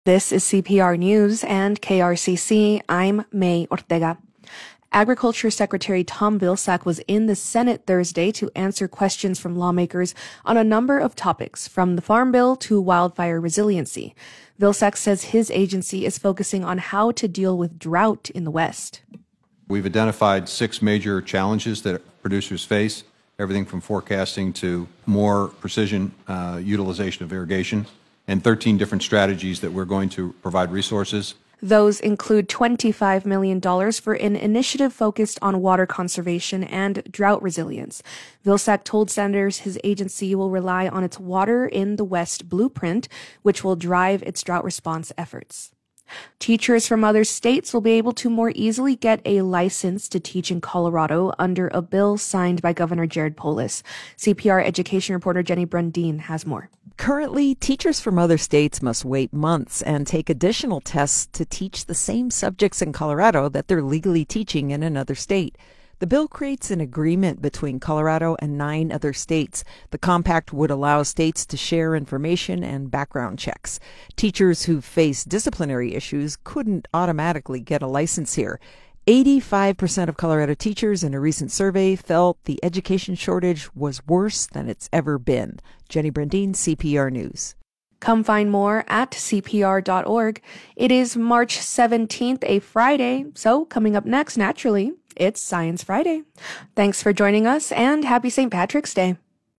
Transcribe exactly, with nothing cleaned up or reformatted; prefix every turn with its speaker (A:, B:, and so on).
A: This is C P R News and K R C C. I'm May Ortega. Agriculture Secretary Tom Vilsack was in the Senate Thursday to answer questions from lawmakers on a number of topics, from the Farm Bill to wildfire resiliency. Vilsack says his agency is focusing on how to deal with drought in the West.
B: We've identified six major challenges that producers face, everything from forecasting to more precision uh, utilization of irrigation, and thirteen different strategies that we're going to provide resources.
A: Those include twenty-five million dollars for an initiative focused on water conservation and drought resilience. Vilsack told senators his agency will rely on its Water in the West blueprint, which will drive its drought response efforts. Teachers from other states will be able to more easily get a license to teach in Colorado under a bill signed by Governor Jared Polis. C P R education reporter Jenny Brundin has more.
C: Currently, teachers from other states must wait months and take additional tests to teach the same subjects in Colorado that they're legally teaching in another state. The bill creates an agreement between Colorado and nine other states. The compact would allow states to share information and background checks. Teachers who face disciplinary issues couldn't automatically get a license here. eighty-five percent of Colorado teachers in a recent survey felt the education shortage was worse than it's ever been. Jenny Brundin, C P R News.
A: Come find more at C P R dot org. It is March seventeenth, a Friday, so coming up next, naturally, it's Science Friday. Thanks for joining us, and happy Saint Patrick's Day.